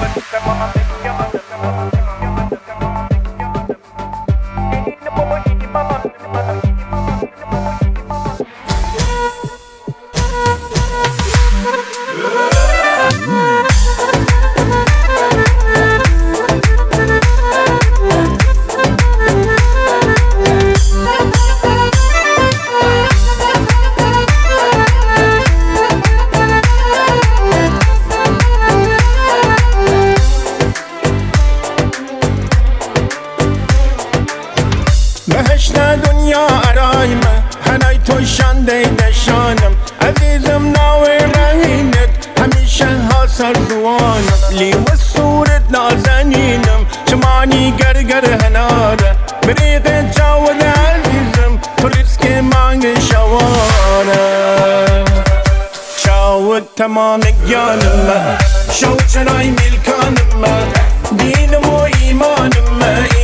بهشت دنیا آرایمه هنای تو شنده نشانم عزیزم ناوی رهینت همیشه ها سرزوانم لی و صورت نازنینم شمانی گرگر هناره بریق جاود عزیزم تو ریسک مانگ شواره چاود تمام گیانم شو چرای میلکانم دینم و ایمانم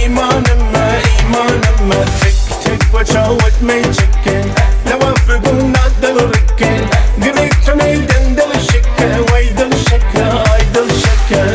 تك تك وشاوت مي chicken لو افقوا نادل ركن قريت نيدن دل الشكا ويدل شكا ايدل شكا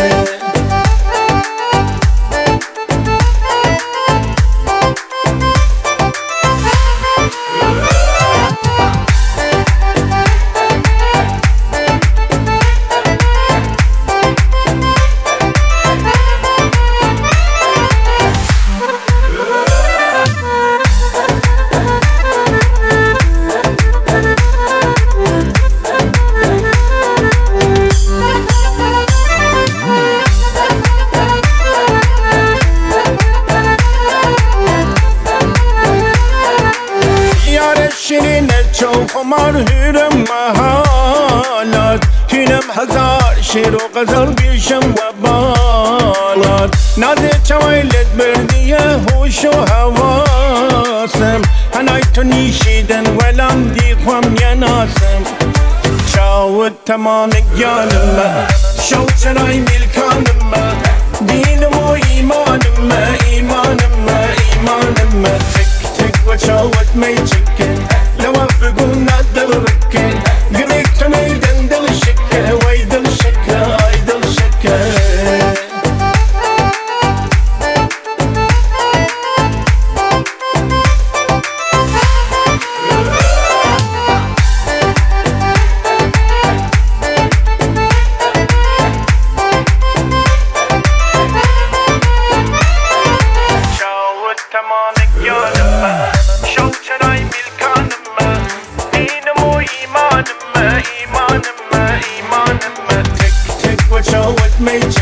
شیرین چو خمار هیرم محالات هینم هزار شیر و غزل بیشم و بالات نازه چویلت بردیه هوش و حواسم هنای تو نیشیدن ولم دیخوام یناسم چاود تمام گیانم شو چرای میلکانم دینم و ایمانم تک تک و چاود می chicken لو افقوا نادل ركن قريت نيدن دل الشكا ويدل شكا ايدل شكا شاود تمام گیانم شو چرای میلکانم دینم و ایمانم تک تک و چاود می